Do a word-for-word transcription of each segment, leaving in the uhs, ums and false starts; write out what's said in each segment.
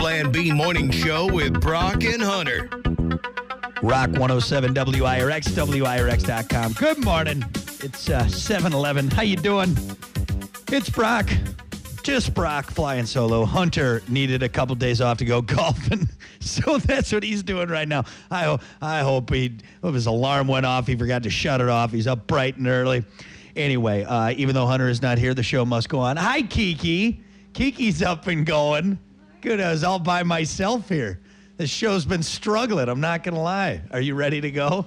Plan B morning show with Brock and Hunter. Rock one oh seven W I R X, W I R X dot com. Good morning. It's uh, seven eleven. How you doing? It's Brock. Just Brock flying solo. Hunter needed a couple days off to go golfing, so that's what he's doing right now. I, ho- I hope he, hope his alarm went off. He forgot to shut it off. He's up bright and early. Anyway, uh, even though Hunter is not here, the show must go on. Hi, Kiki. Kiki's up and going. Good, I was all by myself here. The show's been struggling. I'm not going to lie. Are you ready to go?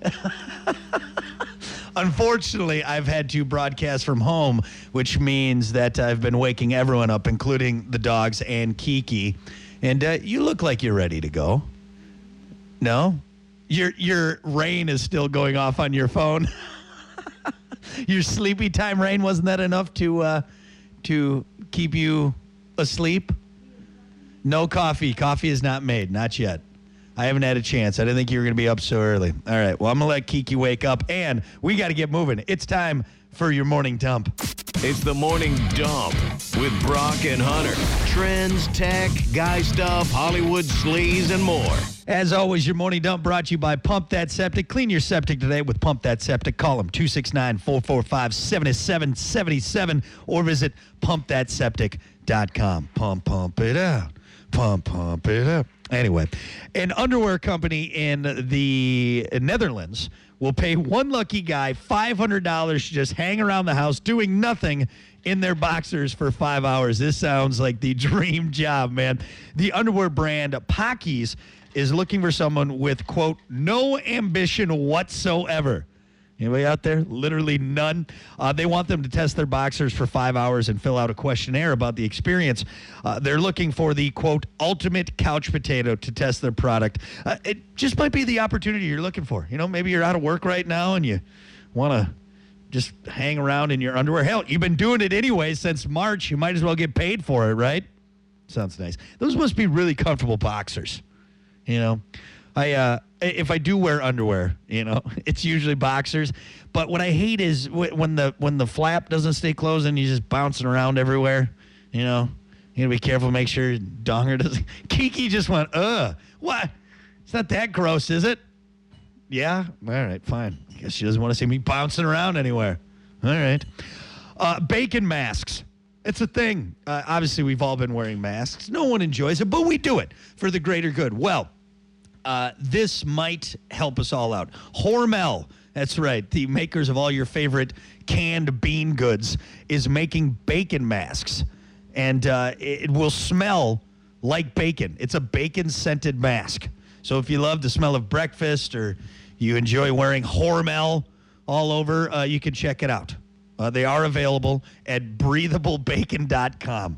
Unfortunately, I've had to broadcast from home, which means that I've been waking everyone up, including the dogs and Kiki. And uh, you look like you're ready to go. No? Your your rain is still going off on your phone. Your sleepy time rain, wasn't that enough to uh, to keep you asleep? No coffee. Coffee is not made. Not yet. I haven't had a chance. I didn't think you were going to be up so early. All right. Well, I'm going to let Kiki wake up, and we got to get moving. It's time for your morning dump. It's the morning dump with Brock and Hunter. Trends, tech, guy stuff, Hollywood sleaze, and more. As always, your morning dump brought to you by Pump That Septic. Clean your septic today with Pump That Septic. Call them two six nine, four four five, seven seven seven seven or visit pump that septic dot com. Pump, pump it out. Pump, pump it up. Anyway, an underwear company in the Netherlands will pay one lucky guy five hundred dollars to just hang around the house doing nothing in their boxers for five hours. This sounds like the dream job, man. The underwear brand Pockies is looking for someone with, quote, no ambition whatsoever. Anybody out there? Literally none. Uh, they want them to test their boxers for five hours and fill out a questionnaire about the experience. Uh, they're looking for the, quote, ultimate couch potato to test their product. Uh, it just might be the opportunity you're looking for. You know, maybe you're out of work right now and you want to just hang around in your underwear. Hell, you've been doing it anyway since March. You might as well get paid for it, right? Sounds nice. Those must be really comfortable boxers. You know, I, uh, if I do wear underwear, you know, it's usually boxers. But what I hate is when the when the flap doesn't stay closed and you're just bouncing around everywhere. You know, you gotta be careful, make sure your donger doesn't. Kiki just went, ugh, what? It's not that gross, is it? Yeah? All right, fine. I guess she doesn't want to see me bouncing around anywhere. All right. Uh, bacon masks. It's a thing. Uh, obviously, we've all been wearing masks. No one enjoys it, but we do it for the greater good. Well, Uh, this might help us all out. Hormel, that's right, the makers of all your favorite canned bean goods, is making bacon masks. And uh, it will smell like bacon. It's a bacon-scented mask. So if you love the smell of breakfast or you enjoy wearing Hormel all over, uh, you can check it out. Uh, they are available at breathable bacon dot com.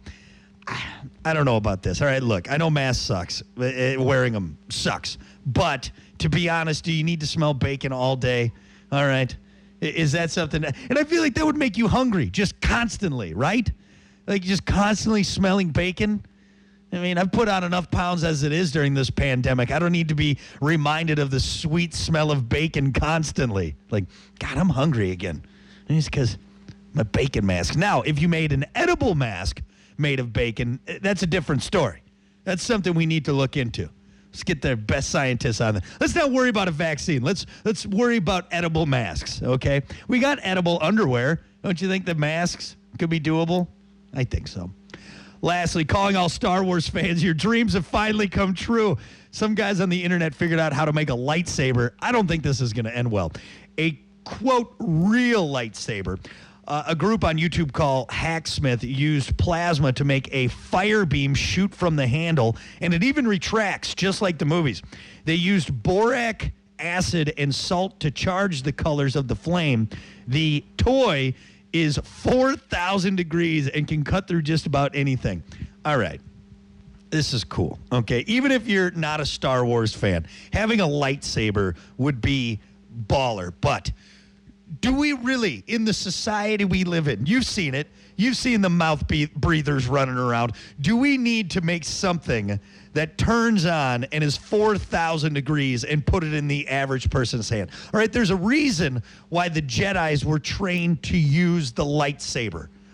I don't know about this. All right, look, I know masks sucks. Wearing them sucks. But to be honest, do you need to smell bacon all day? All right. Is that something? That, and I feel like that would make you hungry just constantly, right? Like just constantly smelling bacon. I mean, I've put on enough pounds as it is during this pandemic. I don't need to be reminded of the sweet smell of bacon constantly. Like, God, I'm hungry again. And it's because my bacon mask. Now, if you made an edible mask made of bacon, that's a different story. That's something we need to look into. Let's get the best scientists on there. Let's not worry about a vaccine. Let's let's worry about edible masks, okay? We got edible underwear. Don't you think the masks could be doable? I think so. Lastly, calling all Star Wars fans, your dreams have finally come true. Some guys on the internet figured out how to make a lightsaber. I don't think this is going to end well. A, quote, real lightsaber. Uh, a group on YouTube called Hacksmith used plasma to make a fire beam shoot from the handle, and it even retracts, just like the movies. They used boric acid and salt to charge the colors of the flame. The toy is four thousand degrees and can cut through just about anything. All right. This is cool, okay? Even if you're not a Star Wars fan, having a lightsaber would be baller, but do we really, in the society we live in, you've seen it, you've seen the mouth be- breathers running around, do we need to make something that turns on and is four thousand degrees and put it in the average person's hand? All right, there's a reason why the Jedis were trained to use the lightsaber,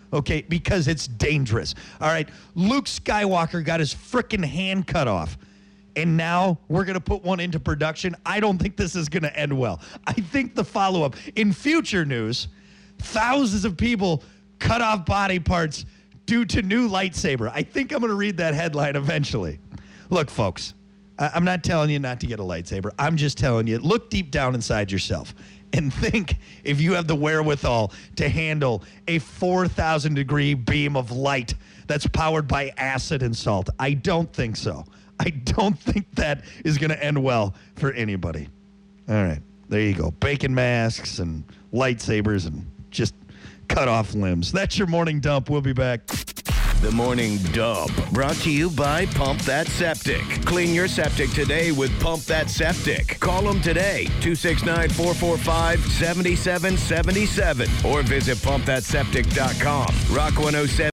okay, because it's dangerous. All right, Luke Skywalker got his frickin' hand cut off, and now we're going to put one into production. I don't think this is going to end well. I think the follow-up, in future news, thousands of people cut off body parts due to new lightsaber. I think I'm going to read that headline eventually. Look, folks, I- I'm not telling you not to get a lightsaber. I'm just telling you, look deep down inside yourself and think if you have the wherewithal to handle a four thousand degree beam of light that's powered by acid and salt. I don't think so. I don't think that is going to end well for anybody. All right, there you go. Bacon masks and lightsabers and just cut off limbs. That's your morning dump. We'll be back. The Morning Dump, brought to you by Pump That Septic. Clean your septic today with Pump That Septic. Call them today, two six nine, four four five, seven seven seven seven, or visit pump that septic dot com. Rock one oh seven.